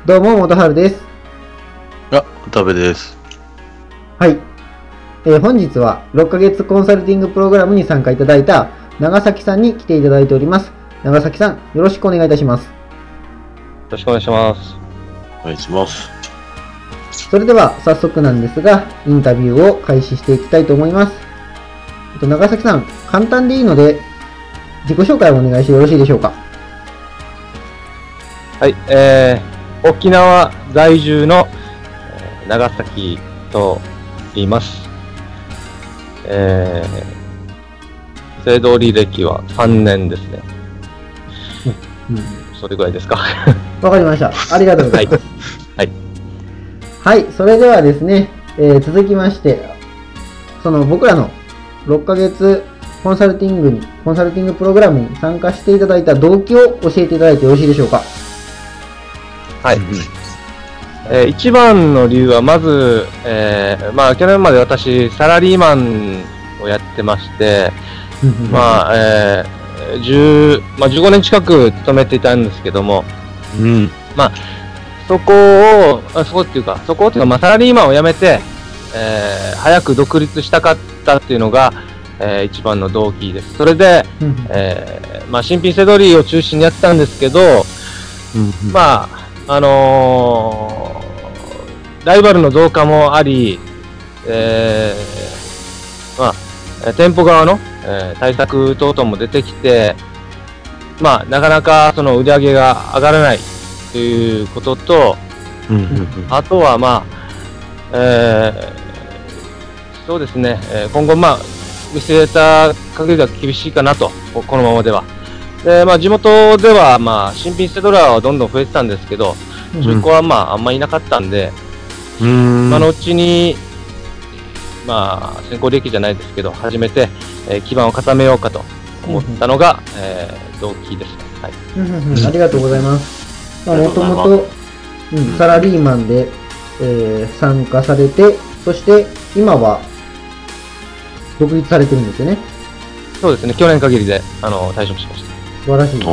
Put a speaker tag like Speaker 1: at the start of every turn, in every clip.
Speaker 1: どうも、元春です。
Speaker 2: 渡部です。
Speaker 1: はい。本日は6ヶ月コンサルティングプログラムに参加いただいた長崎さんに来ていただいております。長崎さん、よろしくお願いいたします。よ
Speaker 3: ろしくお願いします。
Speaker 2: お願いします。
Speaker 1: それでは早速なんですが、インタビューを開始していきたいと思います。長崎さん、簡単でいいので、自己紹介をお願いしてよろしいでしょうか。
Speaker 3: はい、沖縄在住の長崎と言います。制度履歴は3年ですね。それぐらいですか。
Speaker 1: わかりました。ありがとうございます。
Speaker 3: はい。
Speaker 1: はい、それではですね、続きまして、僕らの6ヶ月コンサルティングプログラムに参加していただいた動機を教えていただいてよろしいでしょうか。
Speaker 3: はい。一番の理由は、まず、去年まで私、サラリーマンをやってまして、15年近く勤めていたんですけども、そこっていうか、サラリーマンを辞めて、早く独立したかったっていうのが、一番の動機です。それで、新品セドリーを中心にやってたんですけど、ライバルの増加もあり、店舗側の、対策等々も出てきて、なかなかその売り上げが上がらないということと、あとはそうですね、今後見据えた限りでは厳しいかなと、このままでは。で地元では新品セドラーはどんどん増えてたんですけど、中古はあんまりいなかったんで、今のうちに先行利益じゃないですけど始めて、基盤を固めようかと思ったのが、動機ですね。はい。
Speaker 1: ありがとうございます。もともとサラリーマンで、参加されて、そして今は独立されてるんですよね。
Speaker 3: そうですね。去年限りで退職しました。
Speaker 1: 素晴らしい。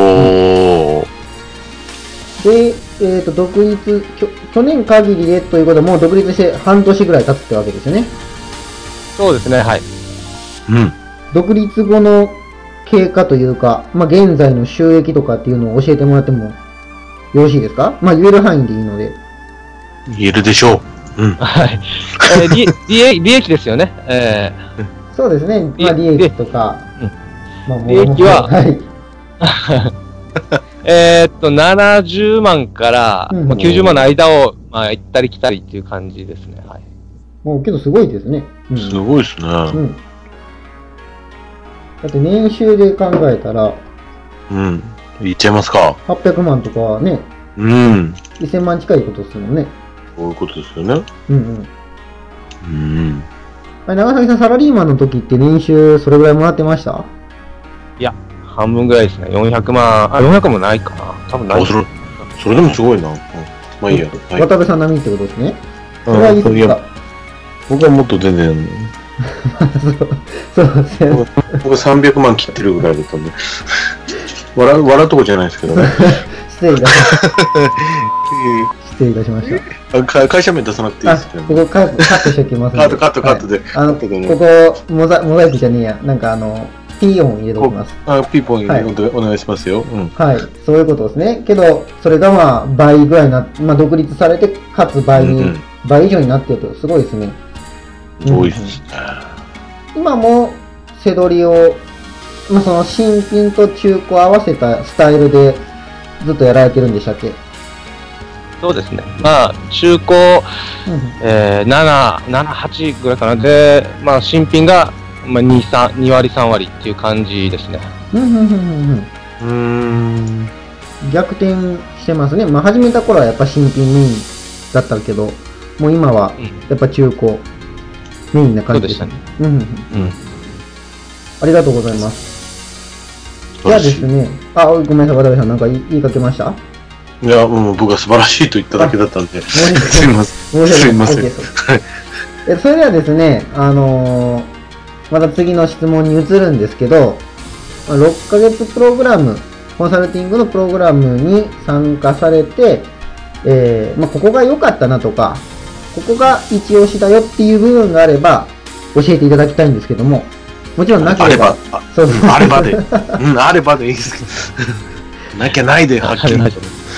Speaker 1: で、独立、去年限りでということはもう独立して半年ぐらい経つってわけですよね。
Speaker 3: そうですね、はい。
Speaker 1: 独立後の経過というか、現在の収益とかっていうのを教えてもらってもよろしいですか？言える範囲でいいので。
Speaker 2: 言えるでしょう。
Speaker 3: はい。利益ですよね。
Speaker 1: そうですね。利益とか。
Speaker 3: 利益は、
Speaker 1: はい。
Speaker 3: 70万から90万の間を、行ったり来たりっていう感じですね。はい。
Speaker 1: もうけどすごいですね。
Speaker 2: すごいですね。だ
Speaker 1: って年収で考えたら、
Speaker 2: いっちゃいますか。
Speaker 1: 800万とかはね、1000万近いことですもんね。
Speaker 2: そういうことですよね。
Speaker 1: 長崎さん、サラリーマンの時って年収それぐらいもらってました？
Speaker 3: いや、半分ぐらいですね。400万、400もないかな。多分ない。
Speaker 2: それでもすごいな。いいや。
Speaker 1: 渡部さん並みってことですね。それはいいですか？
Speaker 2: 僕はもっと全然。
Speaker 1: そうですね。
Speaker 2: 僕300万切ってるぐらいだったんで。笑うとこじゃないですけどね。
Speaker 1: 失礼いたしました。
Speaker 2: 会社名出さなくていいですけど。
Speaker 1: ここカットしておきます
Speaker 2: ので。カットで。
Speaker 1: ここ、モザイクじゃねえや。ピー音入れておきます。
Speaker 2: ピーポンお願いしますよ。
Speaker 1: はい。そういうことですね。けど、それが倍ぐらいになって、独立されて、かつ倍以上になっていると、すごいですね。
Speaker 2: 多いですね。
Speaker 1: 今も、セドリを、その新品と中古合わせたスタイルで、ずっとやられてるんでしたっけ？
Speaker 3: そうですね。中古、7、8ぐらいかな。で、新品が、2割3割っていう感じですね。
Speaker 1: 逆転してますね。始めた頃はやっぱ新品メインだったけど、もう今はやっぱ中古メインな感じですね。ありがとうございます。じゃあですね、ごめんなさい、渡部さんなんか言いかけました？
Speaker 2: いや、もう僕は素晴らしいと言っただけだったんで。すいません。すいません。
Speaker 1: それではですね、また次の質問に移るんですけど、6ヶ月プログラム、コンサルティングのプログラムに参加されて、 ここが良かったなとか、ここが一押しだよっていう部分があれば、教えていただきたいんですけども、もちろんなければ。
Speaker 2: そうそうあればで。あればでいいですけど。なきゃないで、はっきり。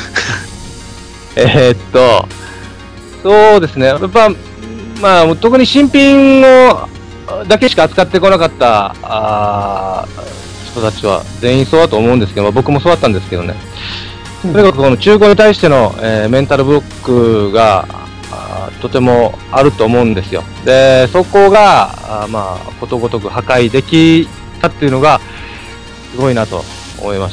Speaker 3: そうですね。やっぱ、特に新品をだけしか扱ってこなかった人たちは全員そうだと思うんですけど、僕もそうだったんですけどね。とにかくこの中古に対しての、メンタルブロックがとてもあると思うんですよ。で、そこがことごとく破壊できたっていうのがすごいなと思いました。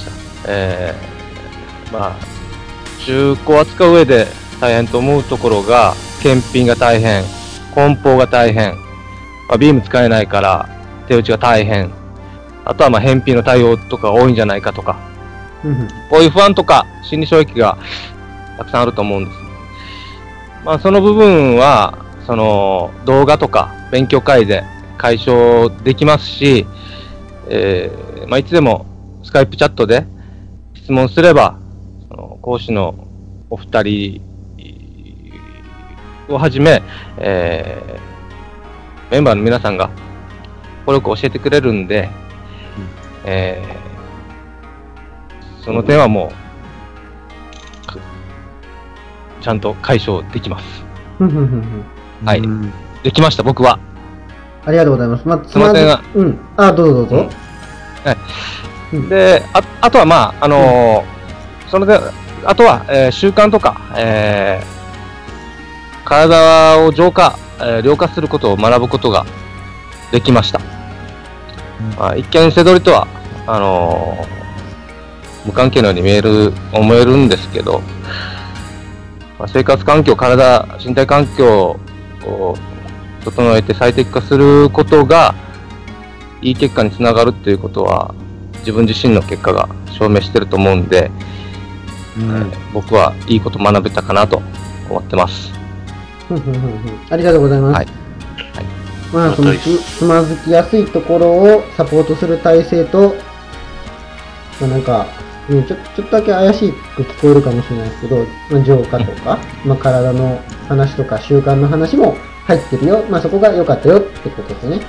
Speaker 3: 中古を扱う上で大変と思うところが、検品が大変、梱包が大変、ビーム使えないから手打ちが大変、あとは返品の対応とか多いんじゃないかとか、こういう不安とか心理障壁がたくさんあると思うんです。その部分はその動画とか勉強会で解消できますし、いつでもスカイプチャットで質問すれば、その講師のお二人をはじめ、メンバーの皆さんがこれを教えてくれるんで、その点はもうちゃんと解消できます。はい、できました僕は。
Speaker 1: ありがとうございます。
Speaker 3: その点は、
Speaker 1: どうぞどうぞ。
Speaker 3: はい。で、あとはその点、あとは、習慣とか、体を浄化することを学ぶことができました。一見背取りとは無関係のように思えるんですけど、生活環境、身体環境を整えて最適化することがいい結果につながるっていうことは自分自身の結果が証明してると思うんで、僕はいいこと学べたかなと思ってます。
Speaker 1: ありがとうございます。そのつまずきやすいところをサポートする体制と、ちょっとだけ怪しく聞こえるかもしれないですけど、浄化とか、体の話とか習慣の話も入ってるよ。そこが良かったよってことですね。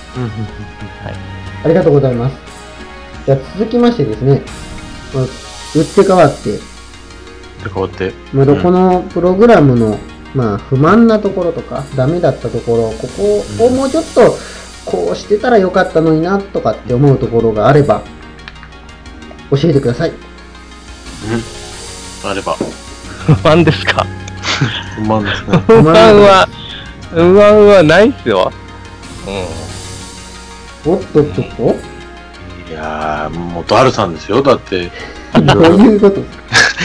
Speaker 1: ありがとうございます。じゃあ続きましてですね、打って変わって、このプログラムの不満なところとか、ダメだったところ、ここをもうちょっとこうしてたらよかったのになとかって思うところがあれば、教えてください。
Speaker 2: あれば。
Speaker 3: 不満ですか？
Speaker 2: 不満ですね。
Speaker 3: 不満はないっすよ。
Speaker 1: おっとっとっと？
Speaker 2: いやー、元春さんですよ、だって。
Speaker 1: どういうこと？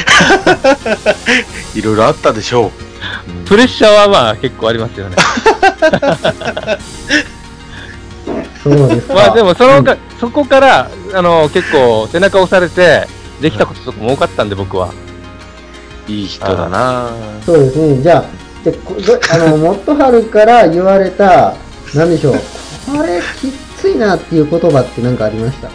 Speaker 2: いろいろあったでしょう。
Speaker 3: プレッシャーは結構ありますよね。
Speaker 1: そうですか。
Speaker 3: でもそこから結構背中を押されてできたこととかも多かったんで、僕は。
Speaker 2: いい人だな。
Speaker 1: そうですね。じゃあもっとはるから言われた、なんでしょう、これきついなっていう言葉って何かありました？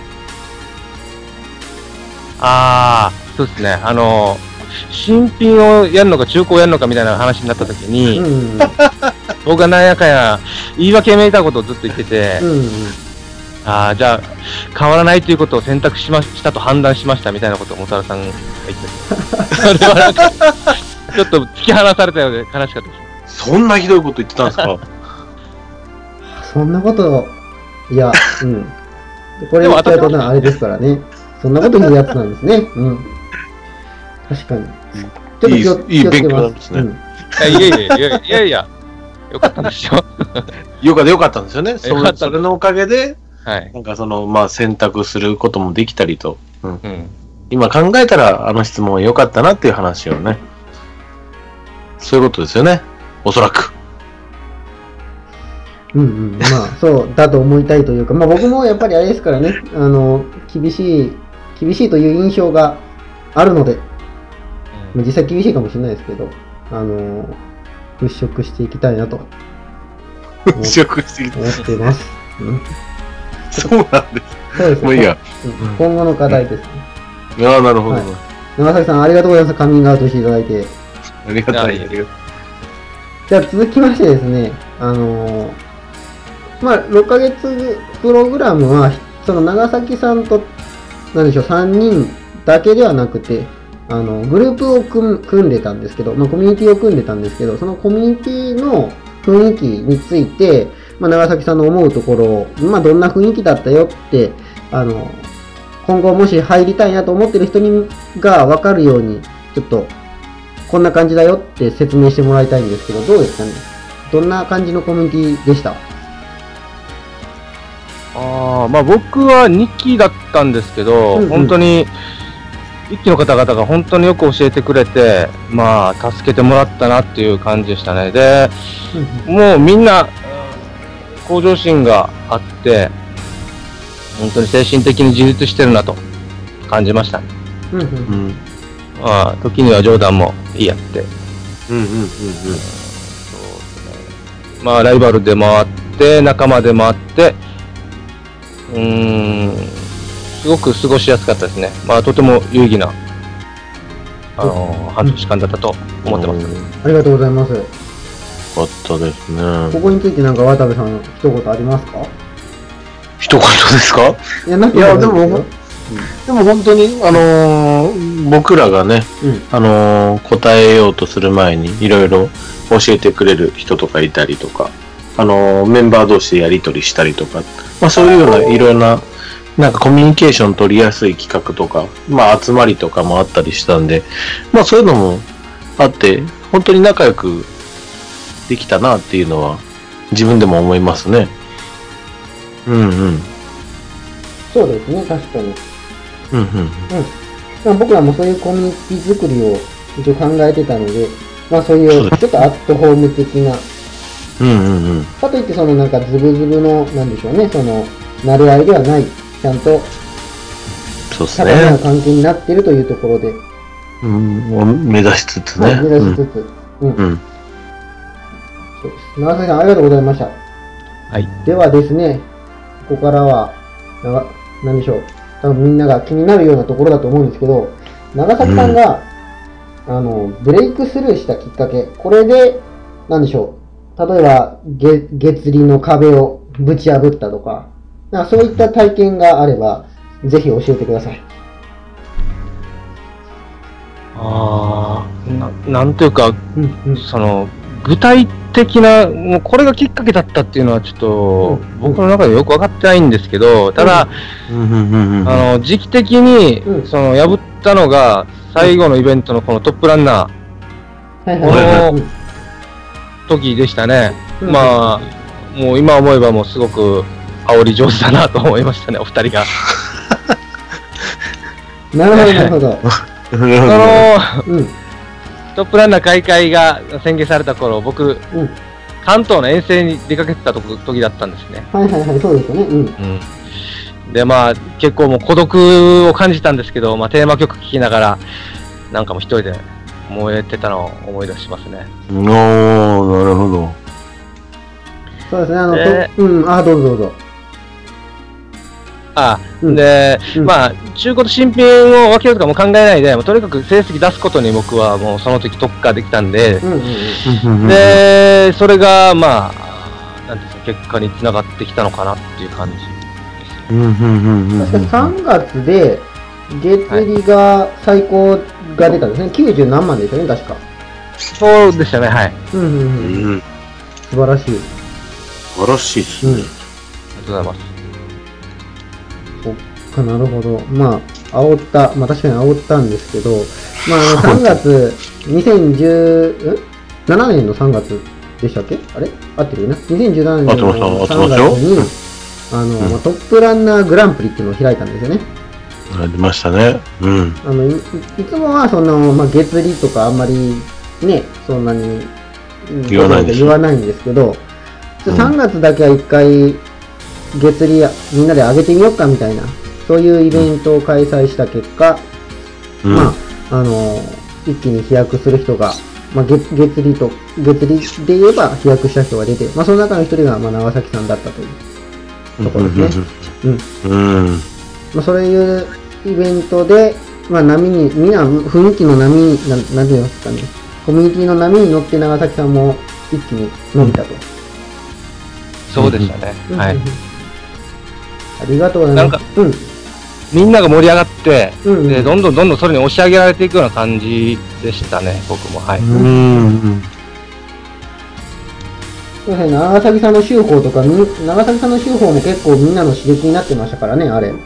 Speaker 3: そうですね。新品をやるのか中古をやるのかみたいな話になった時に、僕がなんやかや言い訳めいたことをずっと言ってて、じゃあ変わらないということを選択したと判断しましたみたいなことを元原さんが言ってて、それはなんかちょっと突き放されたようで悲しかったです。
Speaker 2: そんなひどいこと言ってたんですか？
Speaker 1: そんなこと、いや、これ言っちゃうとあれですからね。そんなこと言うやつなんですね。確かに。ちょっと
Speaker 2: いい勉強なんですね。
Speaker 3: いや、よかったんですよ。
Speaker 2: よかったんですよね。それのおかげで、なんか選択することもできたりと。今考えたらあの質問は良かったなっていう話をね。そういうことですよね。おそらく。
Speaker 1: そうだと思いたいというか、僕もやっぱりあれですからね、厳しいという印象があるので、実際厳しいかもしれないですけど、払拭していきたいなと
Speaker 2: 払拭していきたい
Speaker 1: 思っています。
Speaker 2: そうなんです。
Speaker 1: そうですね。
Speaker 2: もういいや。
Speaker 1: 今後の課題ですね。
Speaker 2: なるほど。
Speaker 1: 長崎さんありがとうございます。カミングアウトしていただいて。
Speaker 2: ありがたい。
Speaker 1: じゃあ続きましてですね、6ヶ月プログラムは、その長崎さんと、なんでしょう、3人だけではなくて、グループを組んでたんですけど、コミュニティを組んでたんですけど、そのコミュニティの雰囲気について、長崎さんの思うところを、どんな雰囲気だったよって、今後もし入りたいなと思ってる人が分かるように、ちょっと、こんな感じだよって説明してもらいたいんですけど、どうですかね？どんな感じのコミュニティでした？
Speaker 3: 僕は2期だったんですけど、本当に、1期の方々が本当によく教えてくれて、助けてもらったなっていう感じでしたね。で、もうみんな、向上心があって、本当に精神的に自立してるなと感じましたね。時には冗談も言い合って。ライバルでもあって、仲間でもあって、すごく過ごしやすかったですね。とても有意義な、半年間だったと思ってます。
Speaker 1: ありがとうございます。
Speaker 2: よかったですね。
Speaker 1: ここについて渡部さん、一言ありますか？
Speaker 2: 一言ですか？いや、でも本当に、僕らがね、答えようとする前に、いろいろ教えてくれる人とかいたりとか、メンバー同士でやり取りしたりとか、そういうようないろんな、コミュニケーション取りやすい企画とか、集まりとかもあったりしたんで、そういうのもあって、本当に仲良くできたなっていうのは、自分でも思いますね。
Speaker 1: そうですね、確かに。僕らもそういうコミュニティ作りを一応考えてたので、そういうちょっとアットホーム的な、かといってズブズブの、なんでしょうね、慣れ合いではない、ちゃんと、高めな関係になっているというところで。
Speaker 2: 目指しつつね。
Speaker 1: 目指しつつ。そうです。長崎さん、ありがとうございました。
Speaker 3: はい。
Speaker 1: ではですね、ここからは、何でしょう。多分みんなが気になるようなところだと思うんですけど、長崎さんが、ブレイクスルーしたきっかけ、これで、何でしょう。例えば、月利の壁をぶち破ったとか、そういった体験があれば、ぜひ教えてください。
Speaker 3: なんというか、具体的な、もうこれがきっかけだったっていうのはちょっと、僕の中でよく分かってないんですけど、ただ、時期的に、破ったのが、最後のイベントのこのトップランナーの時でしたね。もう今思えばもうすごく煽り上手だなと思いましたね、お二人が。
Speaker 1: なるほど。
Speaker 3: トップランナー開会が宣言された頃、僕、関東の遠征に出かけてた時だったんですね。
Speaker 1: そうですよね。
Speaker 3: で、結構もう孤独を感じたんですけど、テーマ曲聴きながら、もう一人で燃えてたのを思い出しますね。
Speaker 2: なるほど。
Speaker 1: そうですね、どうぞ。
Speaker 3: 中古と新品を分けるとかも考えないで、とにかく成績出すことに僕はもうその時特化できたんで、で、それが、なんですか、結果につながってきたのかなっていう感じです。
Speaker 1: 確か3月で、月利が最高が出たんですね。90何万でしたね、確か。
Speaker 3: そうでしたね、はい。
Speaker 1: 素晴らしい。
Speaker 2: 素晴らしいですね。
Speaker 3: ありがとうございます。
Speaker 1: なるほど。確かに煽ったんですけど、3月、2017年の3月でしたっけ？あれ合ってるよね。2017年の3月に、トップランナーグランプリっていうのを開いたんですよね。
Speaker 2: ありましたね。
Speaker 1: いつもは月利とかあんまりね、そんなに
Speaker 2: 言わない
Speaker 1: んですけど、3月だけは一回月利みんなで上げてみようかみたいな、そういうイベントを開催した結果、一気に飛躍する人が、月利で言えば飛躍した人が出て、その中の一人が長崎さんだったというところですね。そういうイベントで、みんな雰囲気の波、なんていうんですかね、 コミュニティの波に乗って長崎さんも一気に伸びたと。
Speaker 3: そうでしたね。はい。
Speaker 1: ありがとうございます。
Speaker 3: みんなが盛り上がって、でどんどんそれに押し上げられていくような感じでしたね、僕も。はい。
Speaker 1: そうですね、長崎さんの手法とか、長崎さんの手法も結構みんなの刺激になってましたからね、あれ。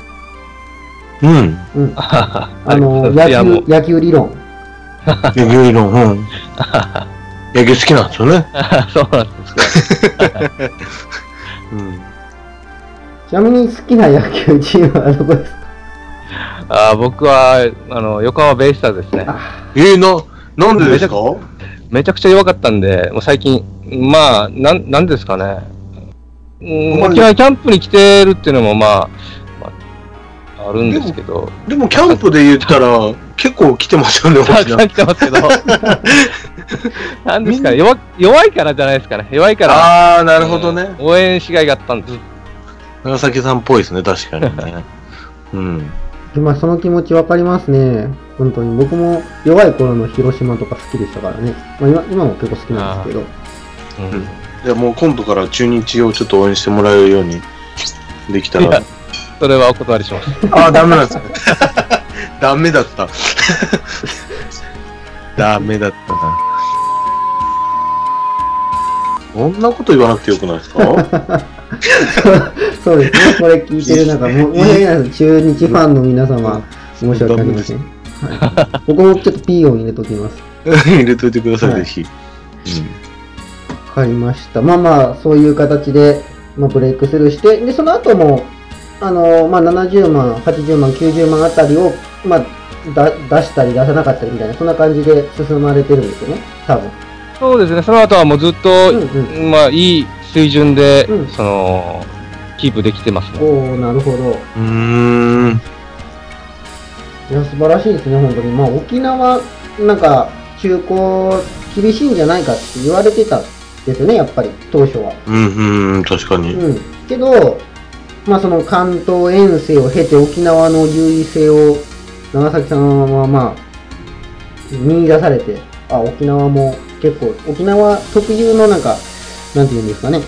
Speaker 1: 野球理論。
Speaker 2: 野球理論、野球好きなんですよね。
Speaker 3: そうなんですよ。
Speaker 1: ちなみに好きな野球チームはどこですか？
Speaker 3: 僕は横浜ベイスターズですね。
Speaker 2: なんでですか？
Speaker 3: めちゃくちゃ弱かったんで、もう最近、なんですかね。沖縄キャンプに来てるっていうのもあるんですけど。
Speaker 2: でもキャンプで言ったら結構来てますよね。
Speaker 3: たくさん来てますけど。なんですかね、弱いからじゃないですかね。弱いから。
Speaker 2: なるほどね。
Speaker 3: 応援しがいがあったんです。
Speaker 2: 長崎さんっぽいですね、確かにね。
Speaker 1: その気持ちわかりますね。本当に。僕も弱い頃の広島とか好きでしたからね。今も結構好きなんですけど。
Speaker 2: じゃあもう今度から中日をちょっと応援してもらえるようにできたら。
Speaker 3: それはお断りします。
Speaker 2: ダメなんですね。ダメだった。ダメだったな。そんなこと言わなくてよくないですか？
Speaker 1: そうですね。これ聞いてる中、申し訳ないです。中日ファンの皆様、申し訳ありません。僕もちょっとピー音入れときます。
Speaker 2: 入れといてください、ぜひ。わ
Speaker 1: かりました。そういう形で、ブレイクスルーして、で、その後も、70万、80万、90万あたりを、出したり出さなかったりみたいな、そんな感じで進まれてるんですよね、多分。
Speaker 3: そうですね、その後はもうずっと、いい水準で、キープできてますね。
Speaker 1: なるほど。いや、素晴らしいですね、本当に。沖縄、中高厳しいんじゃないかって言われてたんですよね、やっぱり、当初は。
Speaker 2: 確かに。
Speaker 1: けど、その関東遠征を経て沖縄の優位性を長崎さんは見出されて、沖縄も結構、沖縄特有のなんていうんですかね、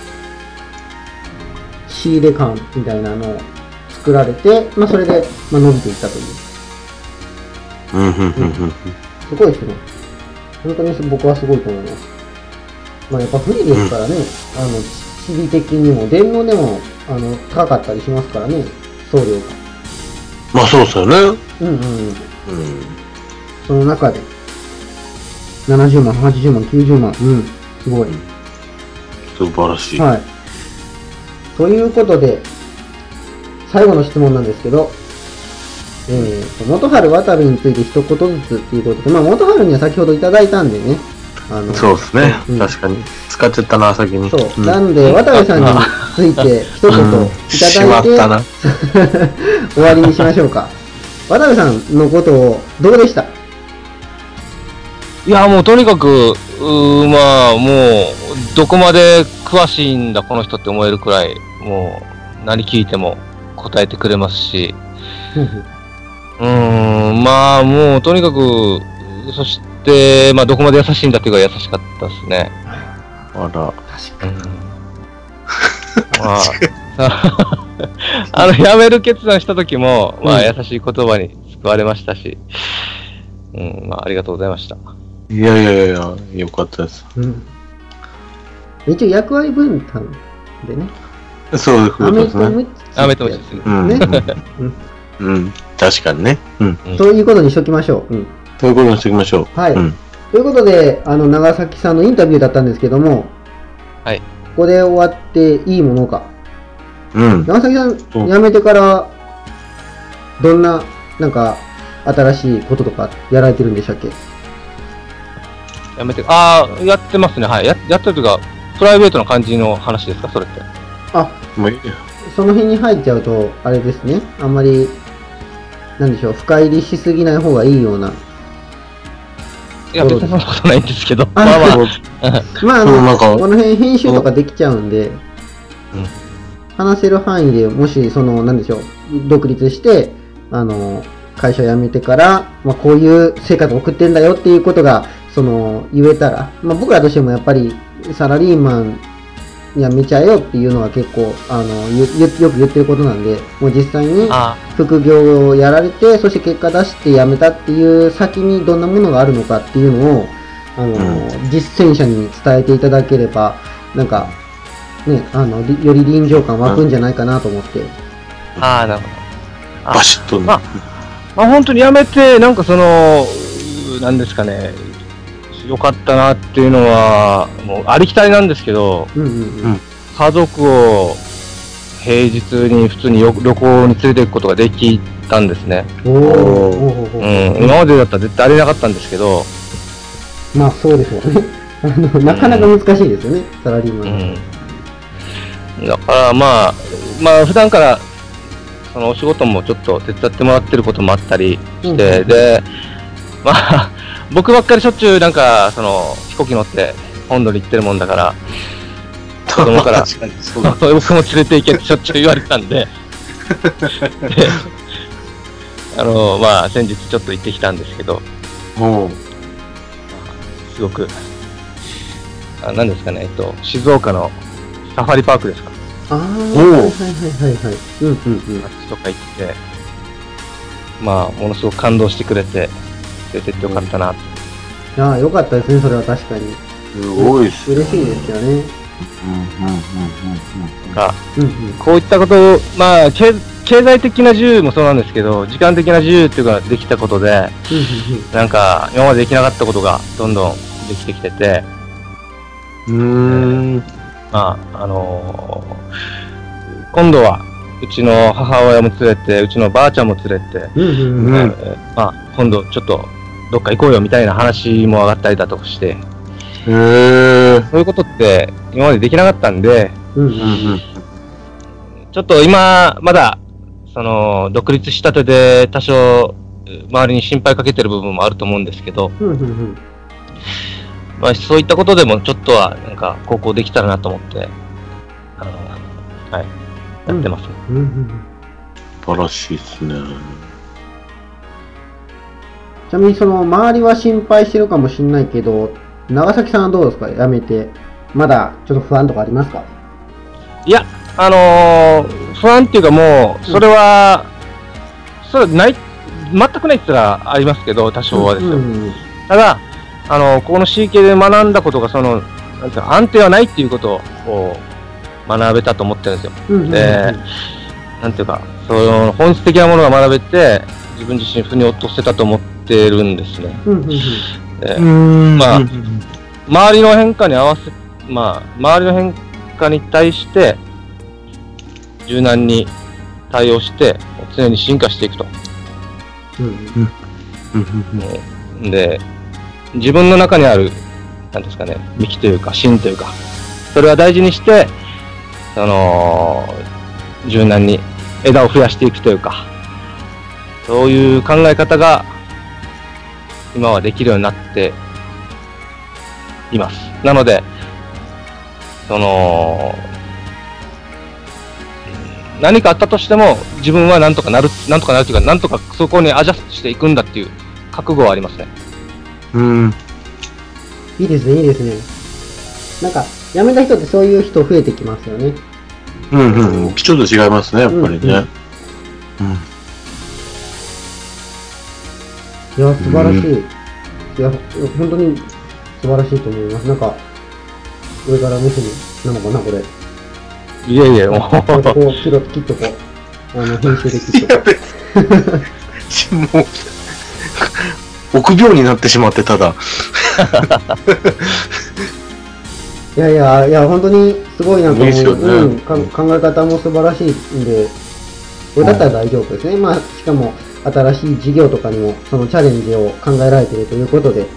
Speaker 1: 仕入れ感みたいなのを作られて、それで、伸びていったという。すごいですね。本当に僕はすごいと思います。やっぱ不利ですからね、地理的にも、電脳でも、高かったりしますからね、送料が。
Speaker 2: そうですよね。
Speaker 1: その中で、70万、80万、90万、すごい。
Speaker 2: 素晴らしい。
Speaker 1: はい。ということで、最後の質問なんですけど、元春渡部について一言ずつっていうことで、元春には先ほどいただいたんでね。
Speaker 2: そうですね。確かに。使っちゃったな、先に。
Speaker 1: そう。なんで、渡部さんについて一言いただいて、終わりにしましょうか。渡部さんのことをどうでした？
Speaker 3: いや、もうとにかく、もう、どこまで詳しいんだ、この人って思えるくらい、もう、何聞いても答えてくれますし、もう、とにかく、そして、どこまで優しいんだっていうか優しかったですね。
Speaker 2: 確かに。
Speaker 3: 辞める決断した時も、優しい言葉に救われましたし、ありがとうございました。
Speaker 2: いや、よかったです。
Speaker 1: 一応役割分担でね。
Speaker 2: そういうことですね。
Speaker 3: アメとムチです
Speaker 2: ね。確かにね。
Speaker 1: そういうことにしときましょう。
Speaker 2: そういうことにしときましょう。
Speaker 1: はい。ということで、長崎さんのインタビューだったんですけども、
Speaker 3: はい。
Speaker 1: ここで終わっていいものか。長崎さん、辞めてから、どんな、新しいこととかやられてるんでしたっけ？
Speaker 3: やってますね。はい。やってるというか、プライベートな感じの話ですか、それって。
Speaker 1: その辺に入っちゃうと、あれですね。あんまり、なんでしょう、深入りしすぎない方がいいような。
Speaker 3: いや、別にそんなことないんですけど。こ
Speaker 1: の辺編集とかできちゃうんで、話せる範囲でもし、なんでしょう、独立して、 会社辞めてから、まあ、こういう生活を送ってんだよっていうことが、言えたら、まあ、僕らとしてもやっぱりサラリーマン辞めちゃえよっていうのは結構、よく言ってることなんで、もう実際に副業をやられて、そして結果出して辞めたっていう先にどんなものがあるのかっていうのを、実践者に伝えていただければ、なんか、ね、より臨場感湧くんじゃないかなと思って。
Speaker 3: なるほど。
Speaker 2: バシッとね。
Speaker 3: まあ本当に辞めて、なんかなんですかね、良かったなっていうのは、もうありきたりなんですけど、家族を平日に普通に旅行に連れて行くことができたんですね。今までだったら絶対ありえなかったんですけど。
Speaker 1: まあそうでしょうね。なかなか難しいですよね、サラリーマン。
Speaker 3: だからまあ普段からそのお仕事もちょっと手伝ってもらってることもあったりして、で、まあ僕ばっかりしょっちゅうなんか飛行機乗って本土に行ってるもんだから、子供から僕も連れて行けってしょっちゅう言われたんで、まあ先日ちょっと行ってきたんですけど、すごく何ですかね、静岡のサファリパークですか。
Speaker 1: はい。あっ
Speaker 3: ちとか行って、まあものすごく感動してくれて連れてってよかったなと。
Speaker 1: よかったですね、それは確かに。
Speaker 2: すごいっす。
Speaker 1: 嬉しいですよね。
Speaker 3: こういったことを、まあ経済的な自由もそうなんですけど、時間的な自由っていうのができたことで、なんか今までできなかったことがどんどんできてきてて、まあ今度はうちの母親も連れて、うちのばあちゃんも連れて、まあ今度ちょっとどっか行こうよみたいな話も上がったりだとかして、そういうことって今までできなかったんで、ちょっと今まだ独立したてで多少周りに心配かけてる部分もあると思うんですけど、まあそういったことでもちょっとはなんか高校できたらなと思ってやってます。
Speaker 2: 素晴らしいですね。
Speaker 1: ちなみに周りは心配してるかもしれないけど、長崎さんはどうですか、辞めて。まだちょっと不安とかありますか？
Speaker 3: いや、不安っていうかもう、それはない、全くないって言ったらありますけど、多少はですよ。ただ、この CK で学んだことが、なんていうか安定はないっていうことを学べたと思ってるんですよ。で、なんていうか、本質的なものが学べて、自分自身腑に落とせたと思ってるんですね。まあ、周りの変化に合わせ、周りの変化に対して、柔軟に対応して、常に進化していくと。で、自分の中にある、なんですかね、幹というか、芯というか、それは大事にして、柔軟に枝を増やしていくというか、そういう考え方が、今はできるようになっています。なので、何かあったとしても、自分はなんとかなるというか、なんとかそこにアジャストしていくんだっていう覚悟はありますね。
Speaker 1: いいですね、いいですね。なんか、辞めた人ってそういう人増えてきますよね。
Speaker 2: ちょっと違いますね、やっぱりね。
Speaker 1: いや、素晴らしい。いや、本当に素晴らしいと思います。なんか、上から目線なのかな、これ。
Speaker 3: いやいや、もう。
Speaker 1: こう、切っとこう。編集で切っとこ
Speaker 2: う。もう、臆病になってしまって、ただ。
Speaker 1: いや、本当にすごいなと思う。考え方も素晴らしいんで、これだったら大丈夫ですね。まあ、しかも、新しい事業とかにも、そのチャレンジを考えられているということで。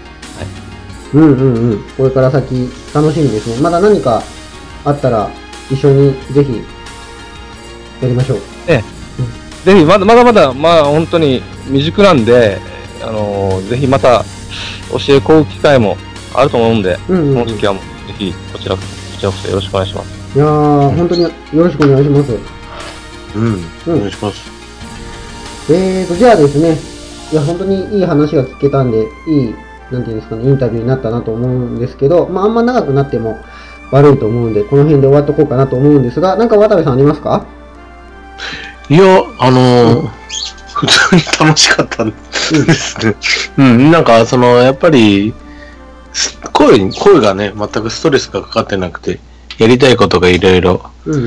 Speaker 1: これから先、楽しみですね。まだ何かあったら、一緒にぜひ、やりましょう。
Speaker 3: ぜひ、まだ本当に未熟なんで、ぜひまた、教え込む機会もあると思うんで、その時はもう、ぜひ、こちらこそよろしくお願いします。
Speaker 1: いやー、本当によろしくお願いします。
Speaker 2: お願いします。
Speaker 1: いじゃあですね、いや、本当にいい話が聞けたんで、いい、なんていうんですかね、インタビューになったなと思うんですけど、まあ、あんま長くなっても悪いと思うんで、この辺で終わっとこうかなと思うんですが、なんか渡部さんありますか？
Speaker 2: いや、普通に楽しかったんですね。なんか、やっぱり、声がね、全くストレスがかかってなくて、やりたいことがいろいろ、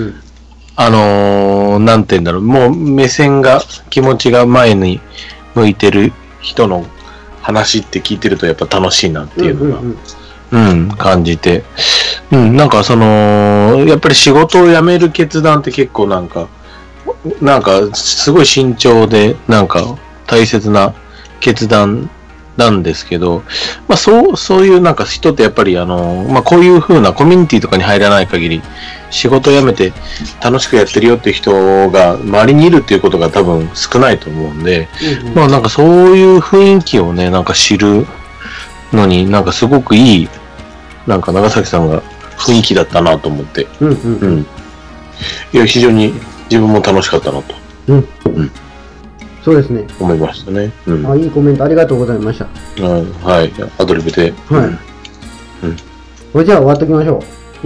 Speaker 2: なんて言うんだろう、もう目線が、気持ちが前に向いてる人の話って聞いてるとやっぱ楽しいなっていうのが、感じて、なんかやっぱり仕事を辞める決断って結構なんかすごい慎重で、なんか大切な決断なんですけど、まあそういうなんか人ってやっぱりまあこういう風なコミュニティとかに入らない限り、仕事を辞めて楽しくやってるよっていう人が周りにいるっていうことが多分少ないと思うんで、まあなんかそういう雰囲気をね、なんか知るのになんかすごくいい、なんか長崎さんが雰囲気だったなと思って、いや非常に自分も楽しかったなと。
Speaker 1: そうですね。
Speaker 2: 思いましたね。
Speaker 1: いいコメントありがとうございました。
Speaker 2: はい。アドリブで。
Speaker 1: これじゃあ終わっときましょう。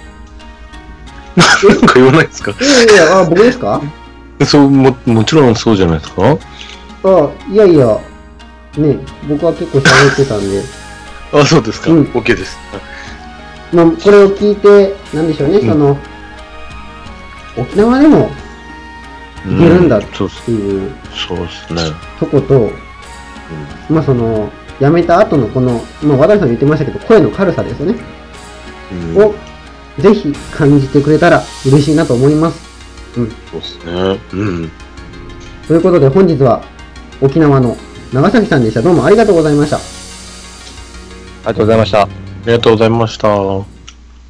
Speaker 2: なんか言わないですか？
Speaker 1: いや、僕ですか？
Speaker 2: もちろんそうじゃないですか？
Speaker 1: いやいや、ね、僕は結構喋ってたんで。
Speaker 2: そうですか。OK です。
Speaker 1: まあ、これを聞いて、なんでしょうね、沖縄でも、いけるんだっていうとこと、まあ辞めた後のこの、まあ和田さん言ってましたけど、声の軽さですよね。を、ぜひ感じてくれたら嬉しいなと思います。
Speaker 2: そうですね。
Speaker 1: ということで本日は沖縄の長崎さんでした。どうもありがとうございました。
Speaker 3: ありがとうございました。
Speaker 2: ありがとうございました。